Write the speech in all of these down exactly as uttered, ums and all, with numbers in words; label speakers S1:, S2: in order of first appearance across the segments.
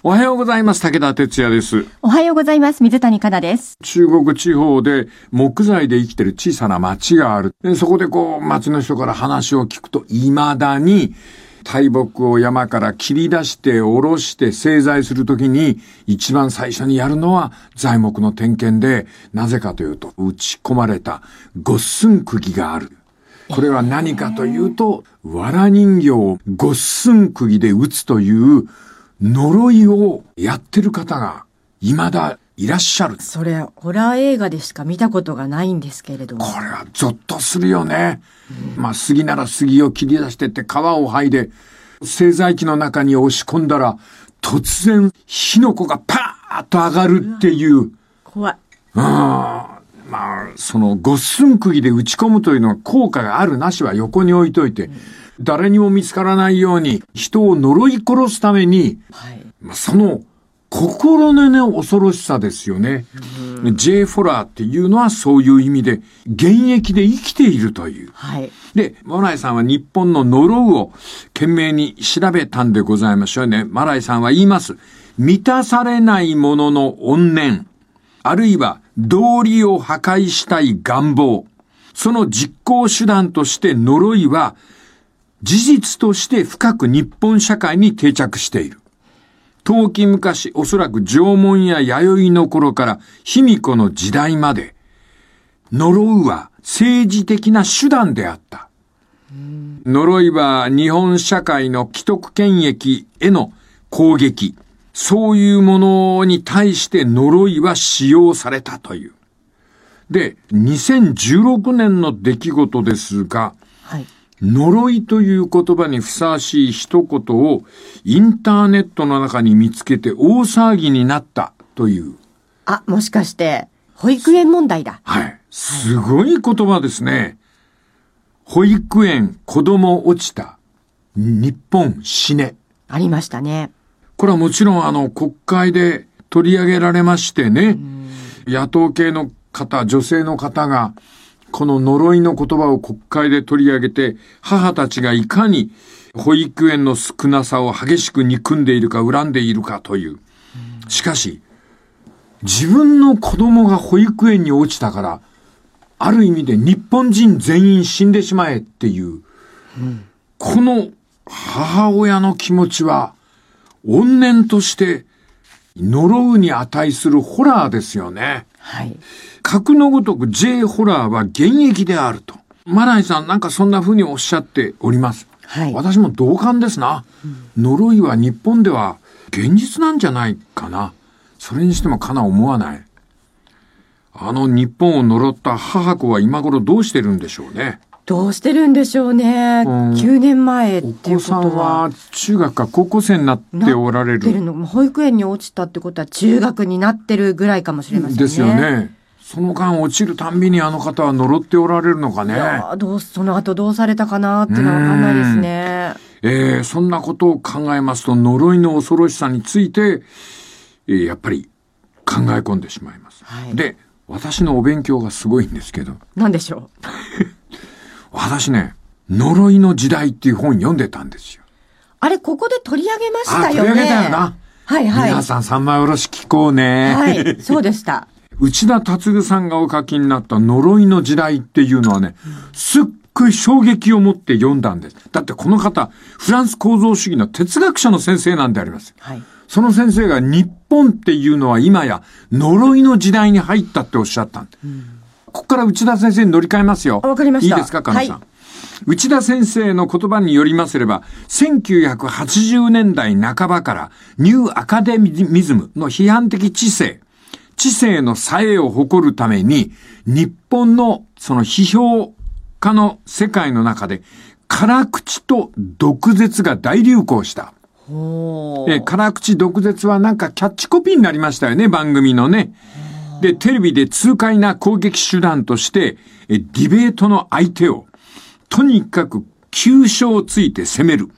S1: おはようございます。武田哲也です。
S2: おはようございます。水谷香奈です。
S1: 中国地方で木材で生きてる小さな町がある。でそこでこう町の人から話を聞くと、未だに大木を山から切り出して下ろして製材するときに一番最初にやるのは材木の点検で、なぜかというと打ち込まれた五寸釘がある。これは何かというと、藁人形を五寸釘で打つという呪いをやってる方が未だいらっしゃる。
S2: それホラー映画でしか見たことがないんですけれども、
S1: これはゾッとするよね。うん、まあ杉なら杉を切り出してって皮を剥いで製材機の中に押し込んだら、突然火の粉がパーッと上がるっていう。
S2: 怖い。
S1: ああ、まあその五寸釘で打ち込むというのは効果があるなしは横に置いといて、うん、誰にも見つからないように人を呪い殺すために、はい、まあ、その心のね恐ろしさですよね。うん、J フォラーっていうのはそういう意味で現役で生きているという。はい、で、マライさんは日本の呪うを懸命に調べたんでございましょうね。マライさんは言います。満たされないものの怨念、あるいは道理を破壊したい願望、その実行手段として呪いは事実として深く日本社会に定着している。遠き昔、おそらく縄文や弥生の頃から卑弥呼の時代まで、呪うは政治的な手段であった。呪いは日本社会の既得権益への攻撃、そういうものに対して呪いは使用されたという。で、にせんじゅうろくねんの出来事ですが、はい、呪いという言葉にふさわしい一言をインターネットの中に見つけて大騒ぎになったという。
S2: あ、もしかして保育園問題だ。
S1: はい。すごい言葉ですね。保育園、子供落ちた。日本死ね。
S2: ありましたね。
S1: これはもちろんあの国会で取り上げられましてね。野党系の方、女性の方がこの呪いの言葉を国会で取り上げて、母たちがいかに保育園の少なさを激しく憎んでいるか恨んでいるかという。しかし、自分の子供が保育園に落ちたから、ある意味で日本人全員死んでしまえっていう、うん、この母親の気持ちは、怨念として呪うに値するホラーですよね。はい。格のごとく J ホラーは現役であると。マライさんなんかそんな風におっしゃっております。はい。私も同感ですな。うん、呪いは日本では現実なんじゃないかな。それにしてもかな思わない。あの日本を呪った母子は今頃どうしてるんでしょうね。
S2: どうしてるんでしょうね。うん、きゅうねんまえっていうことは。お子さんは
S1: 中学か高校生になっておられる。
S2: なってるの。保育園に落ちたってことは中学になってるぐらいかもしれませんね。
S1: ですよね。その間落ちるたんびにあの方は呪っておられるのかね。い
S2: やどうその後どうされたかなっていうのはわかんないですね。
S1: えー、そんなことを考えますと呪いの恐ろしさについて、えー、やっぱり考え込んでしまいます。はい、で、私のお勉強がすごいんですけど。
S2: 何でしょう。
S1: 私ね、呪いの時代っていう本読んでたんですよ。
S2: あれ、ここで取り上げましたよね。あ、
S1: 取り上げたよな。
S2: はいはい。
S1: 皆さん三枚おろし聞こうね。
S2: はい、そうでした。
S1: 内田達さんがお書きになった呪いの時代っていうのはね、すっごい衝撃を持って読んだんです。だってこの方、フランス構造主義の哲学者の先生なんであります。はい。その先生が日本っていうのは今や呪いの時代に入ったっておっしゃったんで。うんここから内田先生に乗り換えますよ。
S2: わかりました。
S1: いいですか、かなさん、
S2: はい。
S1: 内田先生の言葉によりますれば、せんきゅうひゃくはちじゅうねんだいなかばからニューアカデミズムの批判的知性、知性の冴えを誇るために、日本のその批評家の世界の中で、辛口と毒舌が大流行した。え辛口毒舌はなんかキャッチコピーになりましたよね、番組のね。で、テレビで痛快な攻撃手段として、えディベートの相手を、とにかく急所をついて攻める。うん、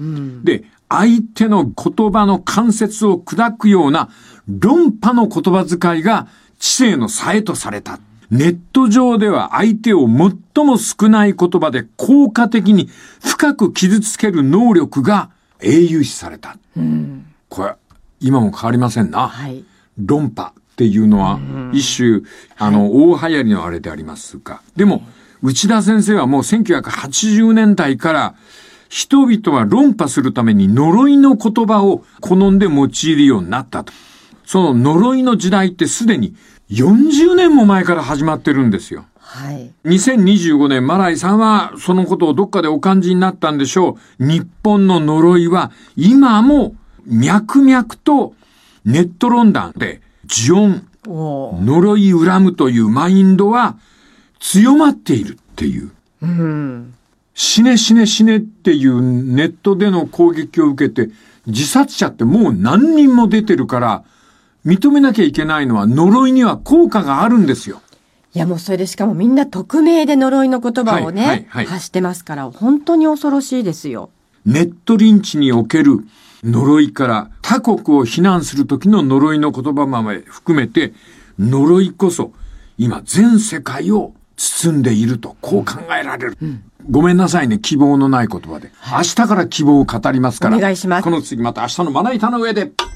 S1: で、相手の言葉の関節を砕くような論破の言葉遣いが知性の冴えとされた。ネット上では相手を最も少ない言葉で効果的に深く傷つける能力が英雄視された。うん、これ、 今も変わりませんな。
S2: はい。
S1: 論破っていうのは、一種、あの、大流行りのあれでありますが。でも、内田先生はもうせんきゅうひゃくはちじゅうねんだいから、人々は論破するために呪いの言葉を好んで用いるようになったと。その呪いの時代ってすでによんじゅうねんも前から始まってるんですよ。
S2: はい。
S1: にせんにじゅうごねん、マライさんはそのことをどっかでお感じになったんでしょう。日本の呪いは今も脈々とネット論壇で呪音、呪い恨むというマインドは強まっているっていう。
S2: うん、
S1: 死ね死ね死ねっていうネットでの攻撃を受けて自殺者ってもう何人も出てるから認めなきゃいけないのは呪いには効果があるんですよ。
S2: いやもうそれでしかもみんな匿名で呪いの言葉をね、はいはいはい、発してますから本当に恐ろしいですよ。
S1: ネットリンチにおける呪いから他国を非難する時の呪いの言葉まで含めて呪いこそ今全世界を包んでいるとこう考えられる、うんうん、ごめんなさいね希望のない言葉で、はい、明日から希望を語りますから
S2: お願いします。
S1: この次また明日のまな板の上で。